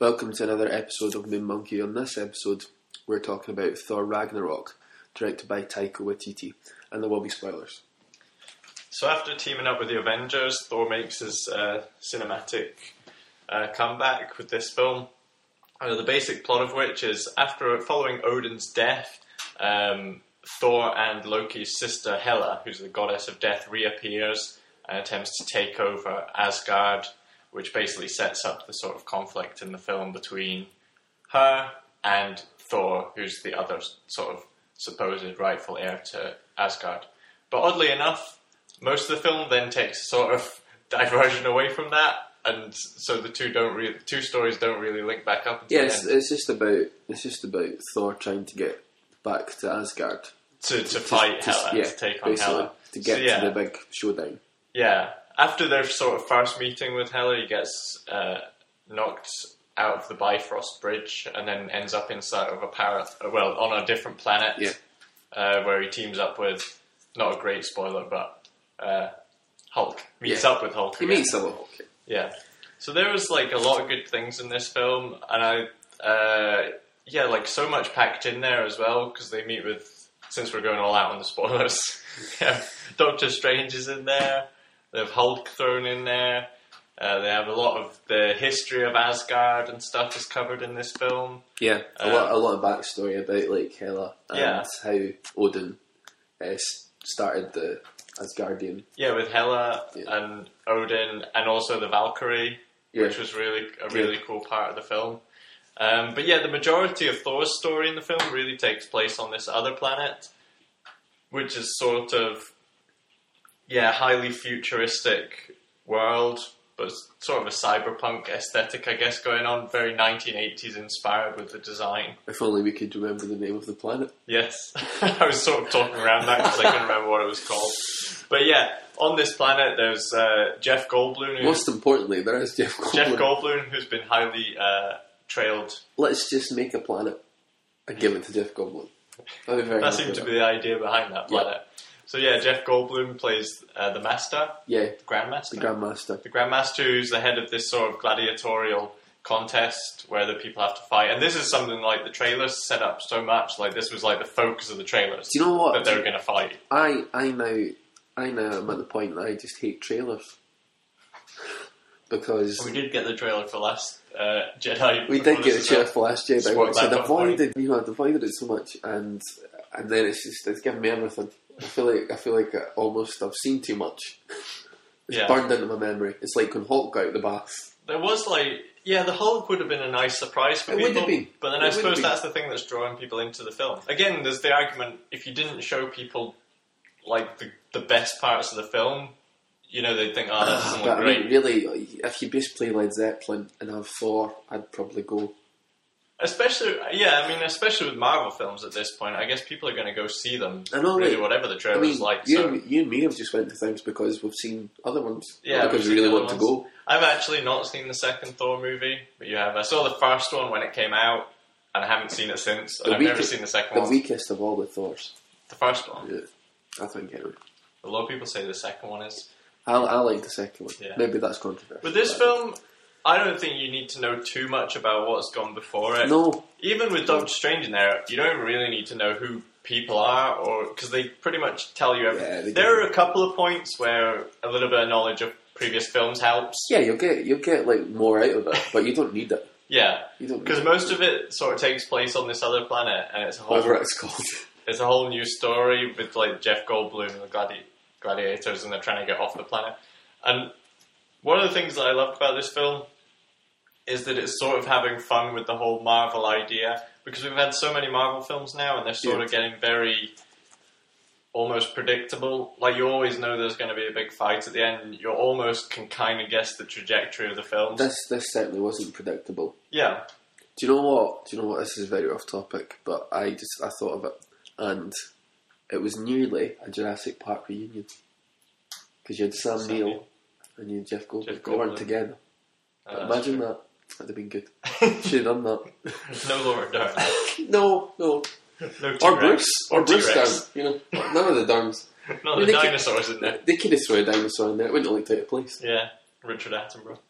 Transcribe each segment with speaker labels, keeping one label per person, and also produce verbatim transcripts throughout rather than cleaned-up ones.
Speaker 1: Welcome to another episode of Moon Monkey. On this episode, we're talking about Thor Ragnarok, directed by Taika Waititi, and there will be spoilers.
Speaker 2: So after teaming up with the Avengers, Thor makes his uh, cinematic uh, comeback with this film. Uh, the basic plot of which is, after following Odin's death, um, Thor and Loki's sister Hela, who's the goddess of death, reappears and attempts to take over Asgard, which basically sets up the sort of conflict in the film between her and Thor, who's the other sort of supposed rightful heir to Asgard. But oddly enough, most of the film then takes a sort of diversion away from that, and so the two don't really, two stories don't really link back up.
Speaker 1: Yeah, it's, it's just about it's just about Thor trying to get back to Asgard
Speaker 2: to to, to fight
Speaker 1: to,
Speaker 2: Hela,
Speaker 1: yeah,
Speaker 2: to take on Hela,
Speaker 1: to get
Speaker 2: so, yeah.
Speaker 1: to the big showdown.
Speaker 2: Yeah. After their sort of first meeting with Hela, he gets uh, knocked out of the Bifrost Bridge and then ends up inside of a para- well, on a different planet,
Speaker 1: yeah.
Speaker 2: uh, where he teams up with, not a great spoiler, but uh, Hulk. Meets
Speaker 1: yeah.
Speaker 2: up with Hulk
Speaker 1: He
Speaker 2: again.
Speaker 1: meets up with Hulk.
Speaker 2: Yeah. So there was like a lot of good things in this film, and I, uh, yeah, like so much packed in there as well, because they meet with, since we're going all out on the spoilers, yeah, Doctor Strange is in there. They have Hulk thrown in there. Uh, they have a lot of the history of Asgard and stuff is covered in this film.
Speaker 1: Yeah, a
Speaker 2: Uh,
Speaker 1: lot, a lot of backstory about like Hela and
Speaker 2: yeah.
Speaker 1: how Odin uh, started the Asgardian.
Speaker 2: Yeah, with Hela
Speaker 1: yeah.
Speaker 2: and Odin, and also the Valkyrie,
Speaker 1: yeah.
Speaker 2: which was really a really
Speaker 1: yeah.
Speaker 2: cool part of the film. Um, but yeah, the majority of Thor's story in the film really takes place on this other planet, which is sort of, yeah, highly futuristic world, but sort of a cyberpunk aesthetic, I guess, going on. Very nineteen eighties inspired with the design.
Speaker 1: If only we could remember the name of the planet.
Speaker 2: Yes. I was sort of talking around that because I couldn't remember what it was called. But yeah, on this planet there's uh, Jeff Goldblum. Who,
Speaker 1: Most importantly, there is Jeff Goldblum.
Speaker 2: Jeff Goldblum, who's been highly uh, trailed.
Speaker 1: Let's just make a planet and give it to Jeff Goldblum. That'd be very
Speaker 2: That
Speaker 1: happy
Speaker 2: seemed to
Speaker 1: with
Speaker 2: be the idea behind that planet.
Speaker 1: Yeah.
Speaker 2: So yeah, Jeff Goldblum plays uh, the Master.
Speaker 1: Yeah.
Speaker 2: The Grandmaster.
Speaker 1: The Grandmaster.
Speaker 2: The Grandmaster, who's the head of this sort of gladiatorial contest where the people have to fight. And this is something like the trailers set up so much. Like this was like the focus of the trailers.
Speaker 1: Do you know what?
Speaker 2: That they were going to fight.
Speaker 1: I, I now I now am at the point that I just hate trailers. Because
Speaker 2: We did get the trailer for Last uh, Jedi.
Speaker 1: we did get the trailer for Last Jedi,
Speaker 2: Spoiled
Speaker 1: which I'd
Speaker 2: that
Speaker 1: avoided, you know, I'd avoided it so much, and and then it's just it's given me everything. I feel like I feel like I almost I've seen too much. It's
Speaker 2: Yeah.
Speaker 1: burned into my memory. It's like when Hulk got out the bath.
Speaker 2: There was like, yeah, the Hulk would have been a nice surprise for
Speaker 1: It
Speaker 2: people.
Speaker 1: would have been.
Speaker 2: But then
Speaker 1: It
Speaker 2: I
Speaker 1: would
Speaker 2: suppose
Speaker 1: have
Speaker 2: that's the thing that's drawing people into the film. Again, there's the argument, if you didn't show people like the, the best parts of the film, you know, they'd think, oh, that doesn't
Speaker 1: But
Speaker 2: look
Speaker 1: I
Speaker 2: great.
Speaker 1: mean, really, if you just play Led Zeppelin and have Thor, I'd probably go.
Speaker 2: Especially, yeah, I mean, especially with Marvel films at this point, I guess people are going to go see them,
Speaker 1: I know,
Speaker 2: really,
Speaker 1: like,
Speaker 2: whatever the
Speaker 1: I
Speaker 2: trailer's
Speaker 1: mean,
Speaker 2: like.
Speaker 1: you,
Speaker 2: So.
Speaker 1: and, you and me have just went to things because we've seen other ones.
Speaker 2: Yeah,
Speaker 1: Not because
Speaker 2: we've
Speaker 1: we really
Speaker 2: seen
Speaker 1: want
Speaker 2: other
Speaker 1: to
Speaker 2: ones.
Speaker 1: go.
Speaker 2: I've actually not seen the second Thor movie, but you have. I saw the first one when it came out, and I haven't seen it since, and
Speaker 1: The
Speaker 2: I've never
Speaker 1: weakest-
Speaker 2: seen the second
Speaker 1: The
Speaker 2: one.
Speaker 1: weakest of all the Thors.
Speaker 2: The first one.
Speaker 1: Yeah, I think anyway.
Speaker 2: A lot of people say the second one is.
Speaker 1: I, I like the second one.
Speaker 2: Yeah.
Speaker 1: Maybe that's controversial.
Speaker 2: With this
Speaker 1: but-
Speaker 2: film, I don't think you need to know too much about what's gone before it.
Speaker 1: No.
Speaker 2: Even with Doctor Strange in there, you don't really need to know who people are, or because they pretty much tell you everything.
Speaker 1: Yeah, they
Speaker 2: There
Speaker 1: do.
Speaker 2: are a couple of points where a little bit of knowledge of previous films helps.
Speaker 1: Yeah, you'll get you'll get like more out of it, but you don't need it.
Speaker 2: Yeah,
Speaker 1: You don't.
Speaker 2: because
Speaker 1: Need
Speaker 2: most of it sort of takes place on this other planet, and it's a
Speaker 1: it.
Speaker 2: whole
Speaker 1: Whatever it's called.
Speaker 2: it's a whole new story with like Jeff Goldblum and the gladi- gladiators, and they're trying to get off the planet. And one of the things that I loved about this film is that it's sort of having fun with the whole Marvel idea, because we've had so many Marvel films now, and they're sort
Speaker 1: Yeah.
Speaker 2: of getting very almost predictable. Like, you always know there's going to be a big fight at the end, and you almost can kind of guess the trajectory of the films.
Speaker 1: This this certainly wasn't predictable.
Speaker 2: Yeah.
Speaker 1: Do you know what? Do you know what? This is very off topic, but I just I thought of it, and it was nearly a Jurassic Park reunion because you had Sam,
Speaker 2: Sam
Speaker 1: Neill
Speaker 2: Neill.
Speaker 1: and you had Jeff Goldblum.
Speaker 2: Jeff
Speaker 1: They weren't
Speaker 2: Goldblum.
Speaker 1: together.
Speaker 2: Uh,
Speaker 1: But
Speaker 2: that's
Speaker 1: imagine
Speaker 2: true.
Speaker 1: that. That'd have been good. Should have done that.
Speaker 2: No Laura Dern.
Speaker 1: No, no.
Speaker 2: No
Speaker 1: Or
Speaker 2: T-Rex.
Speaker 1: Bruce. Or, Bruce
Speaker 2: T-Rex.
Speaker 1: Dern. You know, none of the Derns.
Speaker 2: Not
Speaker 1: I mean,
Speaker 2: the
Speaker 1: they could-
Speaker 2: dinosaurs in there.
Speaker 1: They could have thrown a dinosaur in there. It wouldn't have looked out of place.
Speaker 2: Yeah, Richard Attenborough.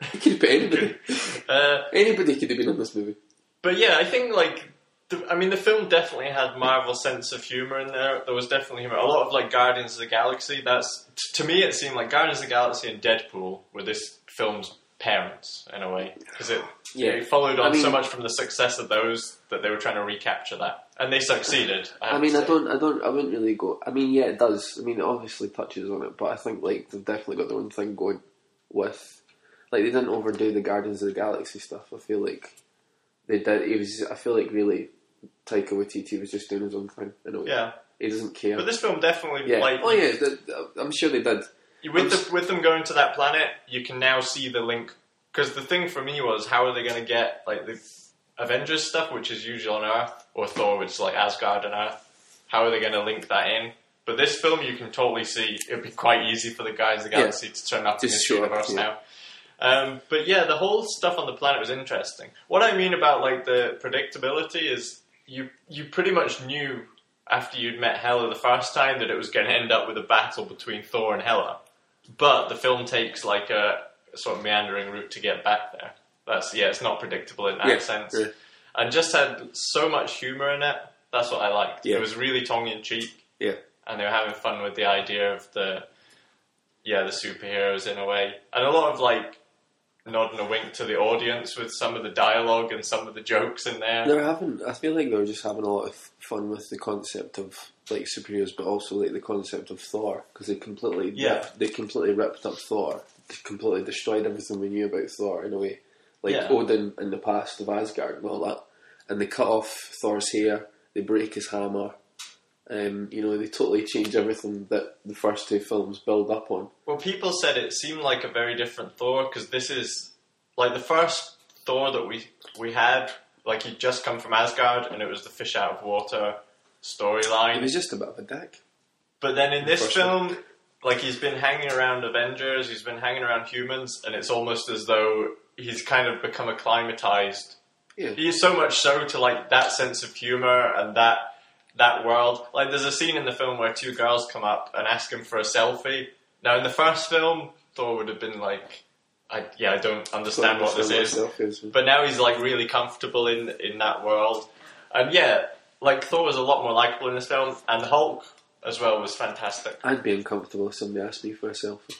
Speaker 1: He could have put anybody.
Speaker 2: uh,
Speaker 1: anybody could have been in this movie.
Speaker 2: But yeah, I think like. The, I mean, the film definitely had Marvel's sense of humour in there. There was definitely humour. A lot of like Guardians of the Galaxy. That's t- to me, it seemed like Guardians of the Galaxy and Deadpool were this film's parents in a way, because it,
Speaker 1: yeah.
Speaker 2: it followed on
Speaker 1: I mean,
Speaker 2: so much from the success of those that they were trying to recapture that, and they succeeded. I,
Speaker 1: I mean, I don't, I don't, I wouldn't really go. I mean, yeah, it does. I mean, it obviously touches on it, but I think like they've definitely got their own thing going with. Like they didn't overdo the Guardians of the Galaxy stuff. I feel like they did. It was. I feel like really. Taika Waititi was just doing his own thing. I know.
Speaker 2: Yeah,
Speaker 1: he doesn't care.
Speaker 2: But this film definitely,
Speaker 1: yeah.
Speaker 2: like,
Speaker 1: oh yeah, the, the, I'm sure they did.
Speaker 2: With the, with them going to that planet, you can now see the link. Because the thing for me was, how are they going to get like the Avengers stuff, which is usually on Earth, or Thor, which is like Asgard and Earth? How are they going to link that in? But this film, you can totally see it'd be quite easy for the Guardians of the Galaxy yeah. to turn up
Speaker 1: just
Speaker 2: in this
Speaker 1: sure,
Speaker 2: universe
Speaker 1: yeah.
Speaker 2: now. Um, but yeah, the whole stuff on the planet was interesting. What I mean about like the predictability is. You you pretty much knew after you'd met Hela the first time that it was going to end up with a battle between Thor and Hela. But the film takes like a, a sort of meandering route to get back there. That's yeah, it's not predictable in that
Speaker 1: yeah,
Speaker 2: sense.
Speaker 1: Yeah.
Speaker 2: And just had so much humour in it. That's what I liked.
Speaker 1: Yeah.
Speaker 2: It was really tongue in cheek.
Speaker 1: Yeah.
Speaker 2: And they were having fun with the idea of the yeah, the superheroes in a way. And a lot of like nodding a wink to the audience with some of the dialogue and some of the jokes in there.
Speaker 1: They're having, I feel like they're just having a lot of fun with the concept of like superheroes, but also like the concept of Thor, because they completely,
Speaker 2: yeah,
Speaker 1: ripped, they completely ripped up Thor, they completely destroyed everything we knew about Thor in a way, like
Speaker 2: yeah.
Speaker 1: Odin in the past of Asgard and all that, and they cut off Thor's hair, they break his hammer. Um, you know, they totally change everything that the first two films build up on.
Speaker 2: Well, people said it seemed like a very different Thor, because this is, like, the first Thor that we we had, like, he'd just come from Asgard, and it was the fish out of water storyline.
Speaker 1: He was just a bit of a dick.
Speaker 2: But then in this
Speaker 1: First
Speaker 2: film,
Speaker 1: one.
Speaker 2: like, he's been hanging around Avengers, he's been hanging around humans, and it's almost as though he's kind of become acclimatized.
Speaker 1: Yeah.
Speaker 2: He is so much so to, like, that sense of humour and that that world. Like, there's a scene in the film where two girls come up and ask him for a selfie. Now, in the first film, Thor would have been like, I, yeah, I don't understand what this is.
Speaker 1: is.
Speaker 2: But now he's, like, really comfortable in, in that world. And, yeah, like, Thor was a lot more likeable in this film, and Hulk, as well, was fantastic.
Speaker 1: I'd be uncomfortable if somebody asked me for a selfie.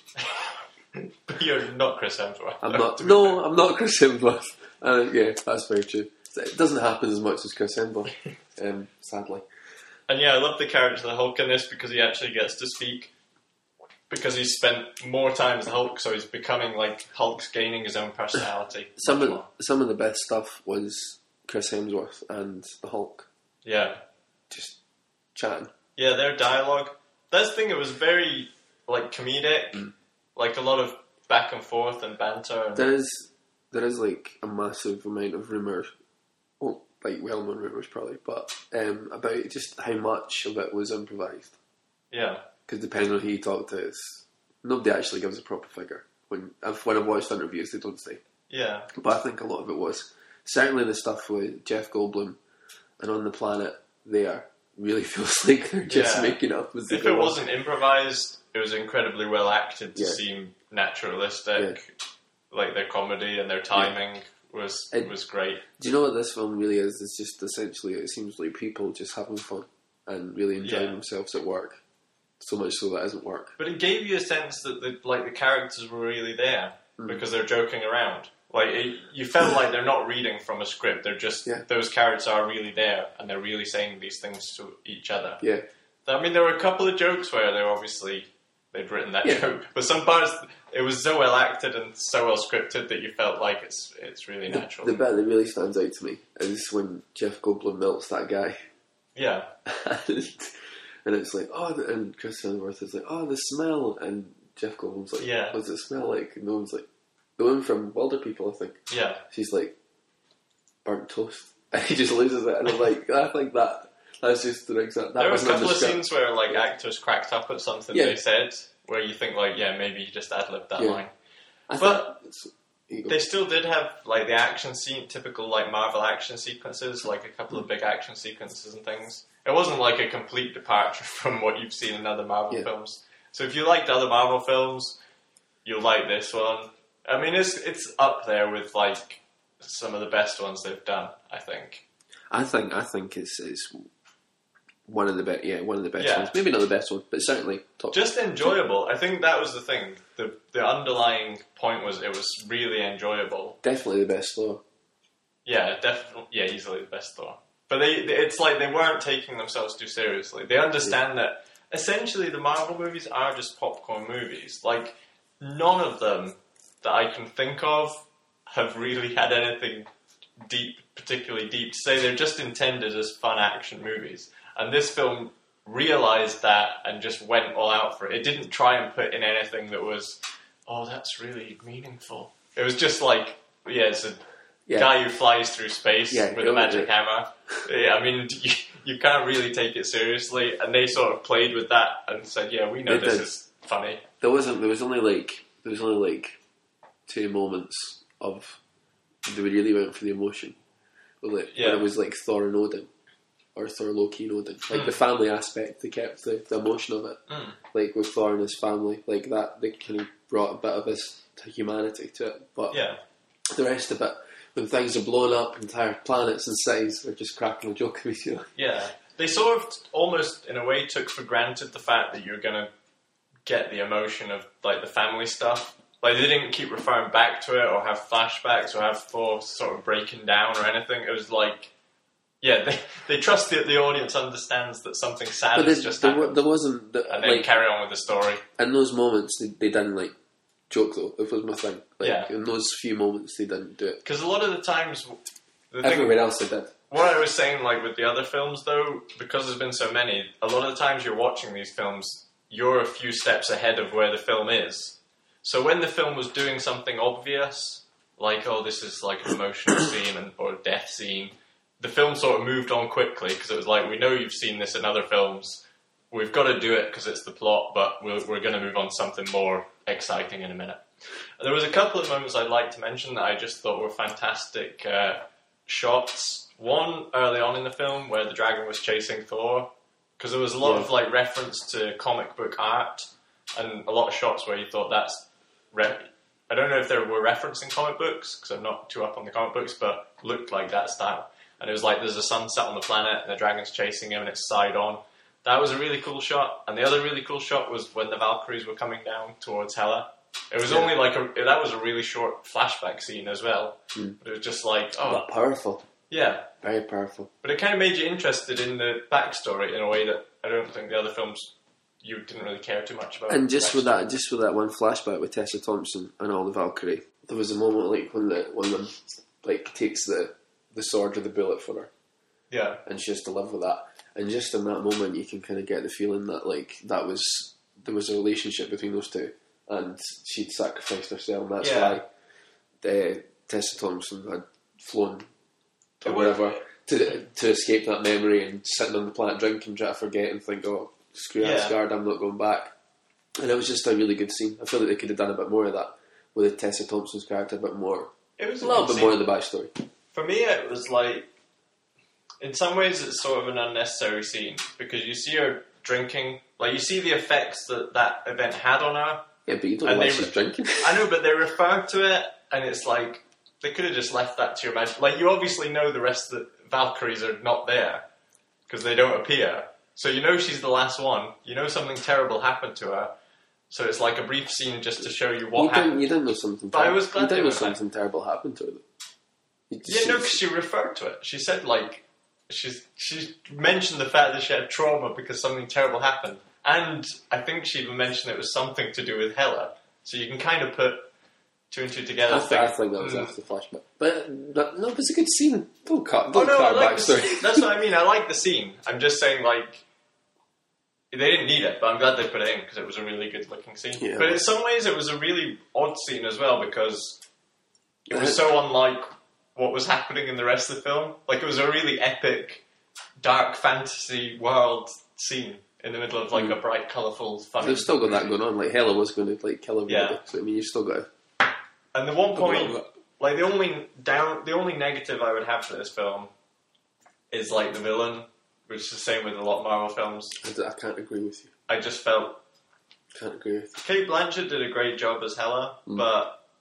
Speaker 2: But you're not Chris Hemsworth.
Speaker 1: I'm not. No, I'm not Chris Hemsworth. Uh, yeah, that's very true. It doesn't happen as much as Chris Hemsworth, um, sadly.
Speaker 2: And yeah, I love the character of the Hulk in this because he actually gets to speak. Because he's spent more time as the Hulk, so he's becoming like Hulk's gaining his own personality.
Speaker 1: Some of some of the best stuff was Chris Hemsworth and the Hulk.
Speaker 2: Yeah,
Speaker 1: just chatting.
Speaker 2: Yeah, their dialogue. That's the thing. It was very like comedic, mm. like a lot of back and forth and banter. And
Speaker 1: there is there is like a massive amount of rumours. Well, like well-known rumours probably, but um, about just how much of it was improvised.
Speaker 2: Yeah.
Speaker 1: Because depending on who you talk to, it's, nobody actually gives a proper figure. When I've, when I've watched interviews, they don't say.
Speaker 2: Yeah.
Speaker 1: But I think a lot of it was. Certainly the stuff with Jeff Goldblum and On the Planet there really feels like they're just
Speaker 2: yeah.
Speaker 1: making up as they
Speaker 2: If
Speaker 1: go
Speaker 2: it wasn't improvised, it was incredibly well acted to
Speaker 1: yeah.
Speaker 2: seem naturalistic. Yeah. Like their comedy and their timing yeah. was it, was great.
Speaker 1: Do you know what this film really is? It's just essentially, it seems like people just having fun and really enjoying yeah. themselves at work. So much so that isn't work.
Speaker 2: But it gave you a sense that the, like the characters were really there mm. because they're joking around. Like it, you felt like they're not reading from a script. They're just
Speaker 1: yeah.
Speaker 2: those characters are really there and they're really saying these things to each other.
Speaker 1: Yeah.
Speaker 2: I mean, there were a couple of jokes where they were obviously they'd written that
Speaker 1: yeah.
Speaker 2: joke, but some parts it was so well acted and so well scripted that you felt like it's it's really
Speaker 1: the,
Speaker 2: natural.
Speaker 1: The bit that really stands out to me is when Jeff Goldblum melts that guy.
Speaker 2: Yeah.
Speaker 1: And it's like, oh, and Chris Hemsworth is like, oh, the smell. And Jeff Goldblum's like,
Speaker 2: yeah.
Speaker 1: what does it smell like? And no one's like, the one from Wilder People, I think.
Speaker 2: Yeah.
Speaker 1: She's like, burnt toast. And he just loses it. And I'm like, I think that, that's just an exact... That
Speaker 2: there were a couple of
Speaker 1: script.
Speaker 2: scenes where like yeah. actors cracked up at something
Speaker 1: yeah.
Speaker 2: they said, where you think like, yeah, maybe you just ad-libbed that
Speaker 1: yeah.
Speaker 2: line.
Speaker 1: I
Speaker 2: but they still did have like the action scene, typical like Marvel action sequences, like a couple mm. of big action sequences and things. It wasn't like a complete departure from what you've seen in other Marvel
Speaker 1: yeah.
Speaker 2: films. So if you liked other Marvel films, you'll like this one. I mean, it's it's up there with like some of the best ones they've done. I think.
Speaker 1: I think I think it's it's one of the best. Yeah, one of the best
Speaker 2: Yeah.
Speaker 1: ones. Maybe not the best one, but certainly top.
Speaker 2: Just enjoyable. I think that was the thing. The the underlying point was it was really enjoyable.
Speaker 1: Definitely the best Thor.
Speaker 2: Yeah, definitely. Yeah, easily the best Thor. But they, they, it's like they weren't taking themselves too seriously. They understand yeah. that essentially the Marvel movies are just popcorn movies. Like none of them that I can think of have really had anything deep, particularly deep to say. They're just intended as fun action movies. And this film realised that and just went all out for it. It didn't try and put in anything that was, oh, that's really meaningful. It was just like, yeah, it's a yeah. guy who flies through space
Speaker 1: yeah,
Speaker 2: with a magic yeah. hammer. Yeah, I mean, you, you can't really take it seriously. And they sort of played with that and said, yeah, we know
Speaker 1: they
Speaker 2: this
Speaker 1: did.
Speaker 2: is funny.
Speaker 1: There wasn't. There was only like there was only like two moments of they really went for the emotion. Like,
Speaker 2: yeah.
Speaker 1: When it was like Thor and Odin, or Thor, Loki and Odin. Like mm. the family aspect, they kept the, the emotion of it.
Speaker 2: Mm.
Speaker 1: Like with Thor and his family, like that, they kind of brought a bit of his humanity to it. But
Speaker 2: yeah.
Speaker 1: the rest of it, when things are blowing up, entire planets and cities, they're just cracking a joke with you.
Speaker 2: Yeah. They sort of almost, in a way, took for granted the fact that you're going to get the emotion of like the family stuff. Like they didn't keep referring back to it or have flashbacks or have Thor sort of breaking down or anything. It was like, yeah, they they trust that the audience understands that something sad
Speaker 1: but
Speaker 2: has
Speaker 1: they,
Speaker 2: just
Speaker 1: there,
Speaker 2: happened,
Speaker 1: there wasn't, the,
Speaker 2: and then
Speaker 1: like,
Speaker 2: carry on with the story.
Speaker 1: In those moments, they, they didn't like joke though. It was my thing. Like,
Speaker 2: yeah.
Speaker 1: In those few moments, they didn't do it.
Speaker 2: Because a lot of the times, the
Speaker 1: everywhere
Speaker 2: thing,
Speaker 1: else they did.
Speaker 2: What I was saying, like with the other films, though, because there's been so many, a lot of the times you're watching these films, you're a few steps ahead of where the film is. So when the film was doing something obvious, like, oh, this is like an emotional scene and, or a death scene, the film sort of moved on quickly because it was like, we know you've seen this in other films, we've got to do it because it's the plot, but we're, we're going to move on to something more exciting in a minute. And there was a couple of moments I'd like to mention that I just thought were fantastic uh, shots. One early on in the film where the dragon was chasing Thor, because there was a lot yeah. of like reference to comic book art and a lot of shots where you thought that's re- I don't know if they were referencing comic books because I'm not too up on the comic books, but looked like that style. And it was like there's a sunset on the planet and the dragon's chasing him and it's side on. That was a really cool shot. And the other really cool shot was when the Valkyries were coming down towards Hela. It was yeah. only like a, that was a really short flashback scene as well. Mm. But it was just like, oh,
Speaker 1: but powerful.
Speaker 2: Yeah.
Speaker 1: Very powerful.
Speaker 2: But it kind of made you interested in the backstory in a way that I don't think the other films you didn't really care too much about.
Speaker 1: And just with that, just with that one flashback with Tessa Thompson and all the Valkyrie, there was a moment like when the one of them like takes the, the sword or the bullet for her.
Speaker 2: Yeah.
Speaker 1: And she has to live with that. And just in that moment, you can kind of get the feeling that like that was there was a relationship between those two, and she'd sacrificed herself. And that's
Speaker 2: yeah.
Speaker 1: why uh, Tessa Thompson had flown or whatever to to escape that memory and sitting on the planet drinking, try to forget and think, oh, screw
Speaker 2: yeah.
Speaker 1: Asgard, I'm not going back. And it was just a really good scene. I feel like they could have done a bit more of that with Tessa Thompson's character, a bit more.
Speaker 2: It was a,
Speaker 1: a little bit
Speaker 2: scene.
Speaker 1: more of the backstory.
Speaker 2: For me, it was like, in some ways, it's sort of an unnecessary scene because you see her drinking, like you see the effects that that event had on her.
Speaker 1: Yeah, but you don't know why she's
Speaker 2: re-
Speaker 1: drinking.
Speaker 2: I know, but they refer to it, and it's like they could have just left that to your imagination. Like you obviously know the rest of the Valkyries are not there because they don't appear. So you know she's the last one. You know something terrible happened to her. So it's like a brief scene just to show you what
Speaker 1: you
Speaker 2: happened.
Speaker 1: Didn't, you didn't know something.
Speaker 2: But
Speaker 1: ter-
Speaker 2: I was glad
Speaker 1: you didn't
Speaker 2: they
Speaker 1: know
Speaker 2: were
Speaker 1: something like, terrible happened to her.
Speaker 2: Yeah, no, because she referred to it. She said like she's she mentioned the fact that she had trauma because something terrible happened, and I think she even mentioned it was something to do with Hela. So you can kind of put two and two together.
Speaker 1: I, th- I think that was mm. after the flashback, but that, no, it was a good scene. Don't cut. Don't
Speaker 2: oh no,
Speaker 1: cut
Speaker 2: I like
Speaker 1: backstory.
Speaker 2: The, that's what I mean. I like the scene. I'm just saying like. They didn't need it, but I'm glad they put it in because it was a really good-looking scene.
Speaker 1: Yeah.
Speaker 2: But in some ways, it was a really odd scene as well because it was so unlike what was happening in the rest of the film. Like, it was a really epic, dark fantasy world scene in the middle of, like, mm. a bright, colourful, funny...
Speaker 1: They've still got that going on. Like, Hela was going to, like, kill everybody.
Speaker 2: Yeah.
Speaker 1: So, I mean, you've still got to...
Speaker 2: And the one point... Like, the only down, the only negative I would have for this film is, like, the villain... Which is the same with a lot of Marvel films.
Speaker 1: I, I can't agree with you.
Speaker 2: I just felt...
Speaker 1: Can't agree with you.
Speaker 2: Cate Blanchett did a great job as Hela, mm. but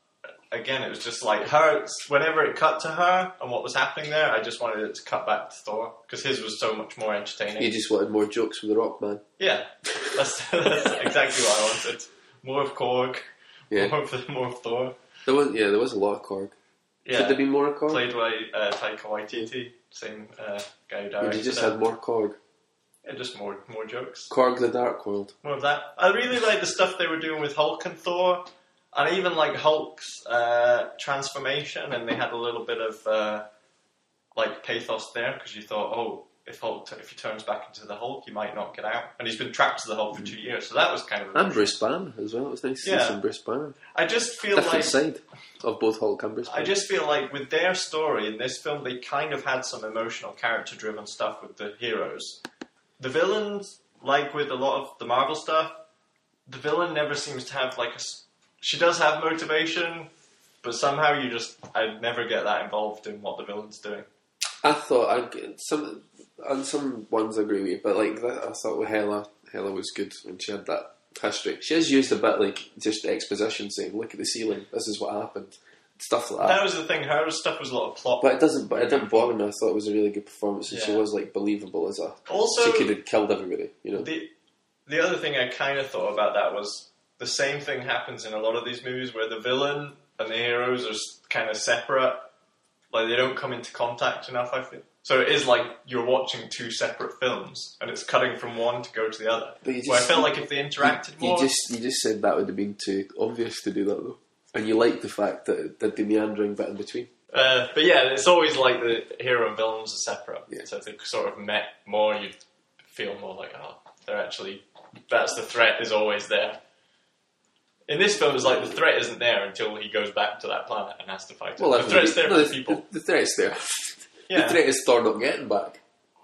Speaker 2: again, it was just like her. Whenever it cut to her and what was happening there, I just wanted it to cut back to Thor because his was so much more entertaining.
Speaker 1: You just wanted more jokes from the Rock Man.
Speaker 2: Yeah, that's, that's exactly what I wanted. More of Korg.
Speaker 1: Yeah.
Speaker 2: More of, more of Thor.
Speaker 1: There was yeah, there was a lot of Korg.
Speaker 2: Yeah.
Speaker 1: Could there be more Korg?
Speaker 2: Played by uh, Taika Waititi, same uh, guy who directed
Speaker 1: Or you just
Speaker 2: it.
Speaker 1: had more Korg?
Speaker 2: Yeah, just more more jokes.
Speaker 1: Korg the Dark World.
Speaker 2: More of that. I really like the stuff they were doing with Hulk and Thor, and even like Hulk's uh, transformation, and they had a little bit of uh, like pathos there because you thought, oh, if Hulk t- if he turns back into the Hulk, he might not get out, and he's been trapped to the Hulk for two years, so that was kind of.
Speaker 1: And Bruce Banner as well. It was nice to
Speaker 2: Yeah.
Speaker 1: see some Bruce Banner.
Speaker 2: I just feel
Speaker 1: Different
Speaker 2: like
Speaker 1: side of both Hulk and Bruce Banner.
Speaker 2: I just feel like with their story in this film, they kind of had some emotional, character-driven stuff with the heroes. The villains, like with a lot of the Marvel stuff, the villain never seems to have like a. s- She does have motivation, but somehow you just I never get that involved in what the villain's doing.
Speaker 1: I thought I some on some ones I agree with you, but like that, I thought with Hela, Hela was good when she had that history. She has used a bit like just exposition, saying, "Look at the ceiling. This is what happened." Stuff like that.
Speaker 2: That was the thing. Her stuff was a lot of plot.
Speaker 1: But it doesn't. But it didn't bother me. I thought it was a really good performance, and she
Speaker 2: Yeah.
Speaker 1: was like believable as a.
Speaker 2: Also,
Speaker 1: she could have killed everybody. You know.
Speaker 2: The the other thing I kind of thought about that was the same thing happens in a lot of these movies where the villain and the heroes are kind of separate, like they don't come into contact enough. I feel so. It is like you're watching two separate films, and it's cutting from one to go to the other.
Speaker 1: But you
Speaker 2: Where I
Speaker 1: just-
Speaker 2: felt like if they interacted
Speaker 1: You
Speaker 2: more,
Speaker 1: just you just said that would have been too obvious to do that though, and you like the fact that it did the meandering bit in between.
Speaker 2: uh, but yeah, it's always like the hero and villains are separate.
Speaker 1: Yeah.
Speaker 2: So if they sort of met more, you'd feel more like, oh, they're actually that's the threat is always there. In this film, it's like the threat isn't there until he goes back to that planet and has to fight it.
Speaker 1: Well,
Speaker 2: the threat's there
Speaker 1: no,
Speaker 2: for
Speaker 1: the,
Speaker 2: the people.
Speaker 1: The, the threat's there.
Speaker 2: Yeah.
Speaker 1: The threat is Thor not getting back.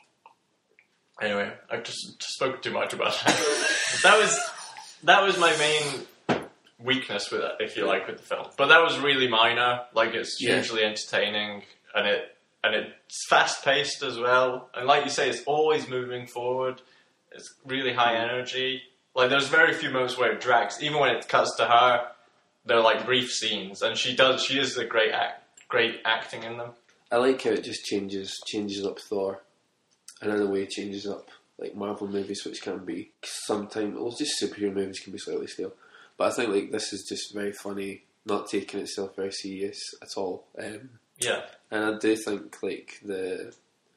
Speaker 2: Anyway, I've just, just spoken too much about that. that was that was my main weakness with it, if you like, with the film. But that was really minor. Like it's
Speaker 1: Yeah.
Speaker 2: hugely entertaining, and it and it's fast paced as well. And like you say, it's always moving forward. It's really high energy. Like there's very few moments where it drags. Even when it cuts to her, they're like brief scenes, and she does. She is a great act, great acting in them.
Speaker 1: I like how it just changes changes up Thor, and in a way changes up like Marvel movies, which can be sometimes. Well, just superhero movies can be slightly stale, but I think like this is just very funny, not taking itself very serious at all. Um,
Speaker 2: Yeah,
Speaker 1: and I do think like the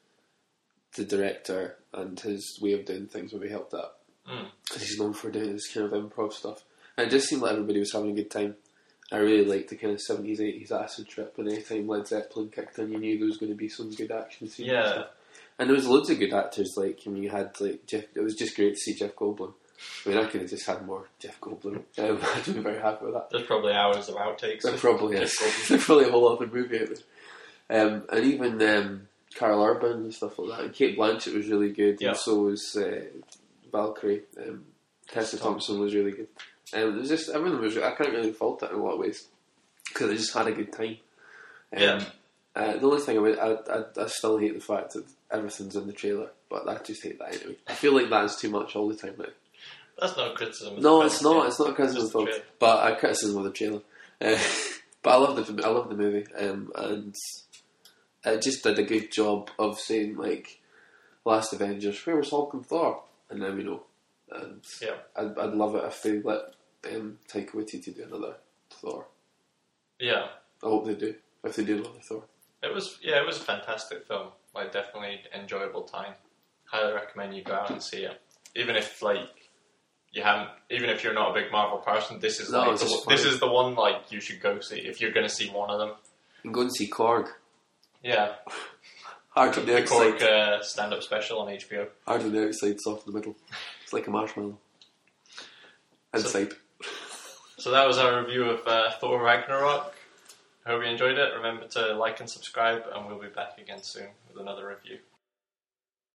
Speaker 1: the director and his way of doing things maybe helped that. Because he's known for doing this kind of improv stuff. And it just seemed like everybody was having a good time. I really liked the kind of seventies, eighties acid trip, and any time Led Zeppelin kicked in, you knew there was going to be some good action scenes
Speaker 2: Yeah.
Speaker 1: and stuff. And there was loads of good actors, like, I mean, you had, like, Jeff, it was just great to see Jeff Goldblum. I mean, I could have just had more Jeff Goldblum. Um, I'd be very happy with that.
Speaker 2: there's probably hours of outtakes.
Speaker 1: There
Speaker 2: of
Speaker 1: probably
Speaker 2: Jeff
Speaker 1: is.
Speaker 2: Goldblum.
Speaker 1: There's probably a whole other movie out there. Um, and even um, Carl Urban and stuff like that. And Kate Blanchett was really good,
Speaker 2: Yeah.
Speaker 1: and so was uh, Valkyrie. Um, Tessa Thompson was really good. Um, it was just everyone was. I can't really fault it in a lot of ways because I just had a good time. Um,
Speaker 2: Yeah.
Speaker 1: Uh, the only thing I, would, I, I I still hate the fact that everything's in the trailer, but I just hate that anyway. I feel like that's too much all the time now.
Speaker 2: That's not a criticism. of
Speaker 1: No,
Speaker 2: the
Speaker 1: it's
Speaker 2: film,
Speaker 1: not.
Speaker 2: yeah.
Speaker 1: It's not a criticism
Speaker 2: Just
Speaker 1: of
Speaker 2: the
Speaker 1: the
Speaker 2: trailer.
Speaker 1: but a criticism of the trailer. Uh, but I love the I love the movie, um, and it just did a good job of saying like, Last Avengers, where was Hulk and Thor? And now we know. And
Speaker 2: Yeah.
Speaker 1: I'd, I'd love it if they let um, Taika Waititi do another Thor.
Speaker 2: Yeah.
Speaker 1: I hope they do. If they do another Thor.
Speaker 2: It was yeah, it was a fantastic film. Like definitely enjoyable time. Highly recommend you go out and see it. Even if like you haven't, even if you're not a big Marvel person, this is
Speaker 1: No,
Speaker 2: like
Speaker 1: it's
Speaker 2: the,
Speaker 1: just
Speaker 2: this
Speaker 1: funny.
Speaker 2: is the one like you should go see if you're going to see one of them.
Speaker 1: You can go and see Korg.
Speaker 2: Yeah,
Speaker 1: Hard on the
Speaker 2: the
Speaker 1: outside.
Speaker 2: Korg uh, stand-up special on H B O.
Speaker 1: Hard on the outside, soft in the middle. It's like a marshmallow. Inside.
Speaker 2: So that was our review of uh, Thor Ragnarok. Hope you enjoyed it. Remember to like and subscribe, and we'll be back again soon with another review.